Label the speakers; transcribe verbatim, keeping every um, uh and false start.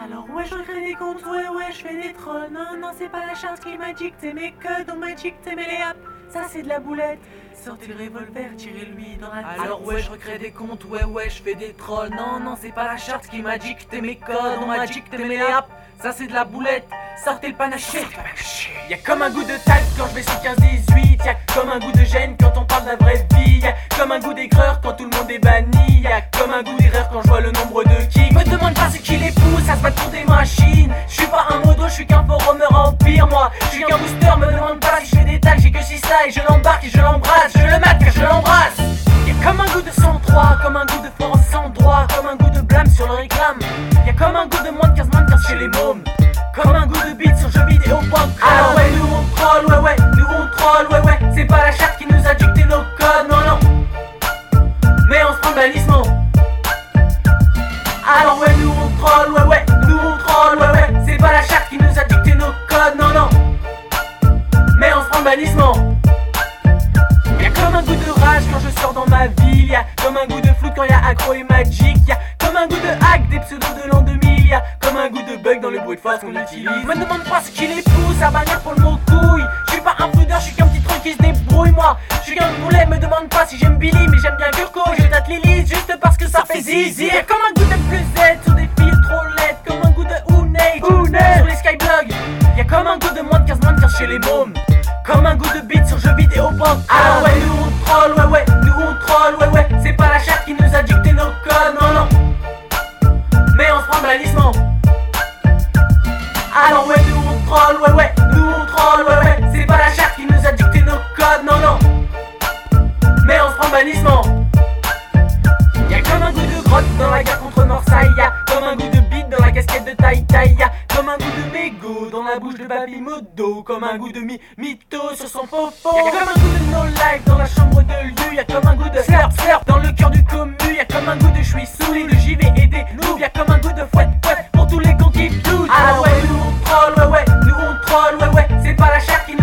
Speaker 1: Alors ouais, je crée des comptes, ouais ouais, je fais des trolls. Non non, c'est pas la charte qui m'a dicté mes codes, on m'a dicté mes apps. Ça c'est de la boulette. Sortez le revolver, tirez-lui dans la tête.
Speaker 2: Alors ouais, je recrée des comptes, ouais ouais, je fais des trolls. Non non, c'est pas la charte qui m'a dicté mes codes, on m'a dicté mes apps. Ça c'est de la boulette. Sortez le panaché. Y'a comme un goût de tact quand je vais sur quinze dix-huit. Y'a comme un goût de gêne quand on parle de la vraie vie. Y'a comme un goût d'aigreur quand tout le monde est banni. Y'a comme un goût d'erreur quand je vois le nombre de kicks. Me demande pas ce qui les pousse à se battre pour des machines. Je suis pas un modo, je suis qu'un forumer empire. Moi, je suis qu'un booster, me demande pas si je fais des tags. J'ai que six ça et je l'embarque et je l'embrasse. Je le mate car je l'embrasse. Y'a comme un goût de cent trois, comme un goût de force sans droit, comme un goût de blâme sur le réclame. Y'a comme un goût de moins de quinze, moins de quinze chez les mômes. Comme un goût de beat sur jeux vidéo point com. Alors ouais, nous on troll, ouais ouais, nous on troll, ouais ouais. C'est pas la charte qui nous a dicté nos codes, non non. Mais on se prend le bannissement. Alors ouais, nous on troll, ouais ouais, nous on troll, ouais ouais. C'est pas la charte qui nous a dicté nos codes, non non. Mais on se prend le bannissement. Y'a comme un goût de rage quand je sors dans ma ville. Y'a comme un goût de flou quand y'a Accro et Magic. Y'a comme un goût de hack des pseudos de l'an deux mille. Y'a comme un goût de bug dans le bruit de force qu'on utilise. Me demande pas ce qui les pousse à bannir pour le mot couille. J'suis pas un foudeur, j'suis qu'un petit truc qui se débrouille. Moi, j'suis qu'un boulet, me demande pas si j'aime Billy. Mais j'aime bien Gurko, je tâte Lily juste parce que ça fait zizi. Y'a comme un goût de plus Z sur des filles trop laides. Comme un goût de Ounage sur les skyblogs. Y'a comme un goût de moins de quinze, moins de quinze chez les mômes. Comme un goût de beat sur jeux vidéo point com. Ah ouais, nous on troll, ouais ouais, nous on troll, ouais ouais. C'est pas la charte qui nous a dicté nos codes, non non. Mais on se prend le bannissement. Alors ouais, nous on troll, ouais ouais, nous on troll, ouais ouais. C'est pas la charte qui nous a dicté nos codes, non non. Mais on se prend le bannissement. Y'a comme un goût de grotte dans la gare contre Marseille. Y'a comme un goût de beat dans la casquette de taille taille. Y'a comme un goût de mégot dans la bouche de Baby Modo. Comme un goût de mi mytho sur son popo. Y'a comme un goût de no life dans la chambre de lieu. Y'a comme un goût de slurp slurp dans le cœur du commu. Y'a comme un goût de j'suis saoulé de J V et des noobs. Y'a comme un goût de fouette fouette pour tous les cons qui doutent. Ah ouais, nous on troll, ouais ouais, nous on troll, ouais ouais. C'est pas la charte qui